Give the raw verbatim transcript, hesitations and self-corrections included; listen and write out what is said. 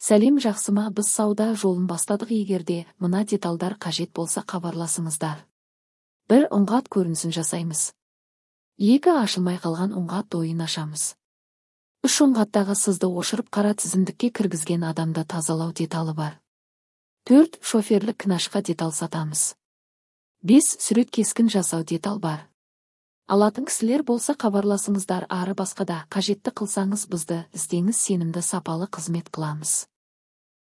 Сәлем, жақсыма, біз сауда жолын бастадық. Егерде мына деталдар қажет болса хабарласыңыздар. Бір ұңғат көрінісін жасаймыз. Екі ашылмай қалған ұңғат ойын ашамыз. Үш ұңғаттағы сызды ошырып қара тізімдікке кіргізген адамда тазалау деталы бар. Төрт шоферлік кінашқа детал сатамыз. Бес сурет кескін жасау детал бар. Алатын кісілер болса хабарласыңыздар. Ары басқада қажетті қылсаңыз бізді іздеңіз, сенімді сапалы қызмет қыламыз.